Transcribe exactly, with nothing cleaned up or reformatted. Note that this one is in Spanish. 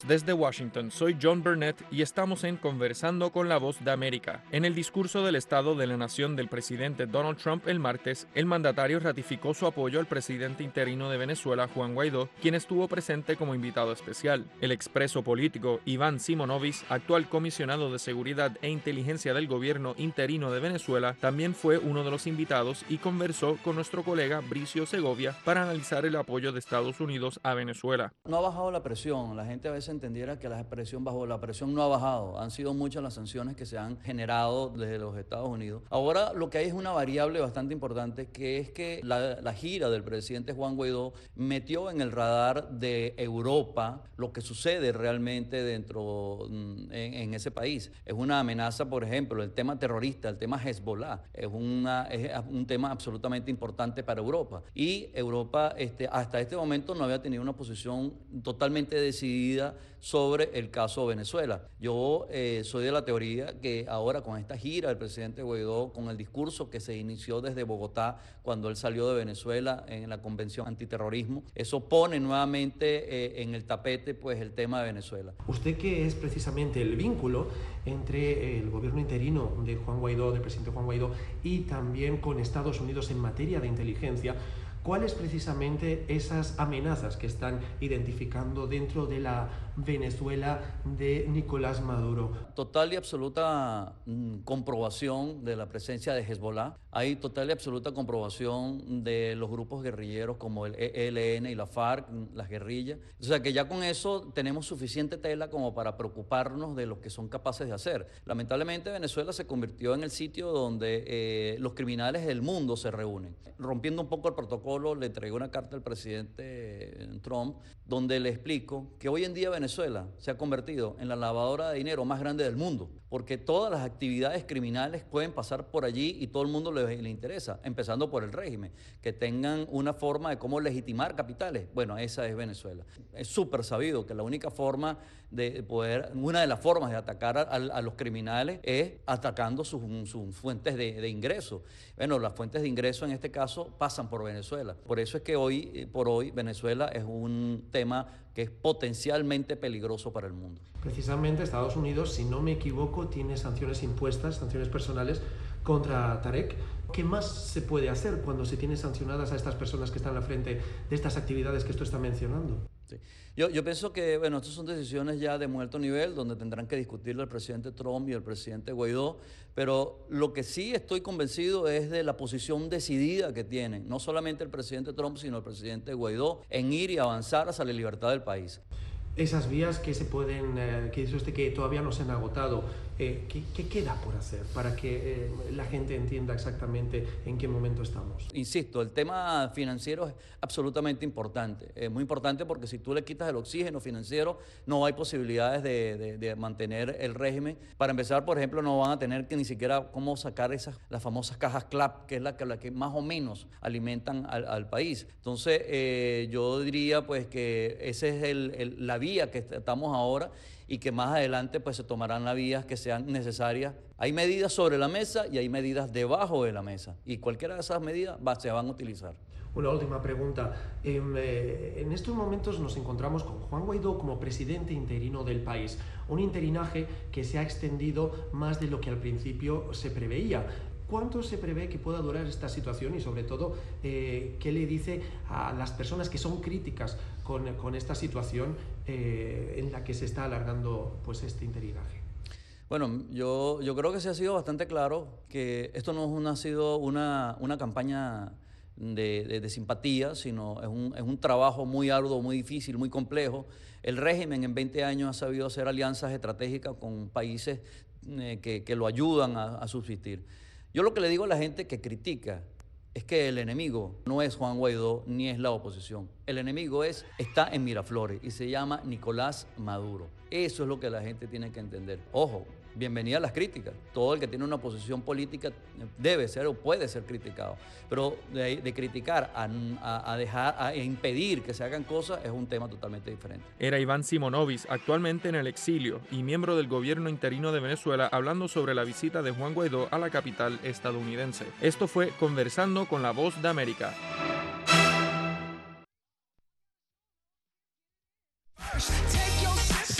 Desde Washington, soy John Burnett y estamos en Conversando con la Voz de América. En el discurso del Estado de la Nación del presidente Donald Trump el martes, el mandatario ratificó su apoyo al presidente interino de Venezuela, Juan Guaidó, quien estuvo presente como invitado especial. El expreso político Iván Simonovic, actual comisionado de Seguridad e Inteligencia del gobierno interino de Venezuela, también fue uno de los invitados y conversó con nuestro colega Bricio Segovia para analizar el apoyo de Estados Unidos a Venezuela. No ha bajado la presión, la gente a veces entendiera que la presión bajó, la presión no ha bajado, han sido muchas las sanciones que se han generado desde los Estados Unidos. Ahora lo que hay es una variable bastante importante, que es que la, la gira del presidente Juan Guaidó metió en el radar de Europa lo que sucede realmente dentro en, en ese país. Es una amenaza, por ejemplo, el tema terrorista, el tema Hezbollah, es, una, es un tema absolutamente importante para Europa. Y Europa este, hasta este momento no había tenido una posición totalmente decidida sobre el caso Venezuela. Yo eh, soy de la teoría que ahora con esta gira del presidente Guaidó, con el discurso que se inició desde Bogotá cuando él salió de Venezuela en la Convención Antiterrorismo, eso pone nuevamente eh, en el tapete pues el tema de Venezuela. Usted, que es precisamente el vínculo entre el gobierno interino de Juan Guaidó, del presidente Juan Guaidó, y también con Estados Unidos en materia de inteligencia, ¿cuáles precisamente esas amenazas que están identificando dentro de la Venezuela de Nicolás Maduro? Total y absoluta mm, comprobación de la presencia de Hezbollah. Hay total y absoluta comprobación de los grupos guerrilleros como el E L N y la FARC, las guerrillas. O sea que ya con eso tenemos suficiente tela como para preocuparnos de lo que son capaces de hacer. Lamentablemente Venezuela se convirtió en el sitio donde eh, los criminales del mundo se reúnen. Rompiendo un poco el protocolo, le entregué una carta al presidente Trump donde le explico que hoy en día Venezuela se ha convertido en la lavadora de dinero más grande del mundo, porque todas las actividades criminales pueden pasar por allí y todo el mundo le, le interesa, empezando por el régimen, que tengan una forma de cómo legitimar capitales. Bueno, esa es Venezuela. Es súper sabido que la única forma de poder, una de las formas de atacar a, a los criminales es atacando sus, sus fuentes de, de ingreso. Bueno, las fuentes de ingreso en este caso pasan por Venezuela. Por eso es que hoy por hoy Venezuela es un tema que es potencialmente peligroso para el mundo. Precisamente Estados Unidos, si no me equivoco, tiene sanciones impuestas, sanciones personales contra Tarek. ¿Qué más se puede hacer cuando se tiene sancionadas a estas personas que están al frente de estas actividades que esto está mencionando? Sí. Yo, yo pienso que, bueno, estas son decisiones ya de muy alto nivel, donde tendrán que discutirlo el presidente Trump y el presidente Guaidó, pero lo que sí estoy convencido es de la posición decidida que tienen, no solamente el presidente Trump, sino el presidente Guaidó, en ir y avanzar hacia la libertad del país. Esas vías que se pueden, eh, que dice usted que todavía no se han agotado, eh, ¿qué, ¿qué queda por hacer para que eh, la gente entienda exactamente en qué momento estamos? Insisto, el tema financiero es absolutamente importante, es muy importante porque si tú le quitas el oxígeno financiero no hay posibilidades de, de, de mantener el régimen. Para empezar, por ejemplo, no van a tener que ni siquiera cómo sacar esas, las famosas cajas CLAP, que es la que, la que más o menos alimentan al, al país. Entonces, eh, yo diría pues que esa es el, el, la vía que estamos ahora y que más adelante pues se tomarán las vías que sean necesarias. Hay medidas sobre la mesa y hay medidas debajo de la mesa y cualquiera de esas medidas va, se van a utilizar. Una última pregunta. En estos momentos nos encontramos con Juan Guaidó como presidente interino del país, un interinaje que se ha extendido más de lo que al principio se preveía. ¿Cuánto se prevé que pueda durar esta situación y sobre todo eh, qué le dice a las personas que son críticas con, con esta situación eh, en la que se está alargando pues, este interinaje? Bueno, yo, yo creo que se ha sido bastante claro que esto no es una, ha sido una, una campaña de, de, de simpatía, sino es un, es un trabajo muy arduo, muy difícil, muy complejo. El régimen en veinte años ha sabido hacer alianzas estratégicas con países eh, que, que lo ayudan a, a subsistir. Yo lo que le digo a la gente que critica es que el enemigo no es Juan Guaidó ni es la oposición. El enemigo es, está en Miraflores y se llama Nicolás Maduro. Eso es lo que la gente tiene que entender. Ojo, bienvenida a las críticas. Todo el que tiene una posición política debe ser o puede ser criticado. Pero de, de criticar a, a, a dejar, a impedir que se hagan cosas es un tema totalmente diferente. Era Iván Simonovic, actualmente en el exilio y miembro del gobierno interino de Venezuela, hablando sobre la visita de Juan Guaidó a la capital estadounidense. Esto fue Conversando con la Voz de América.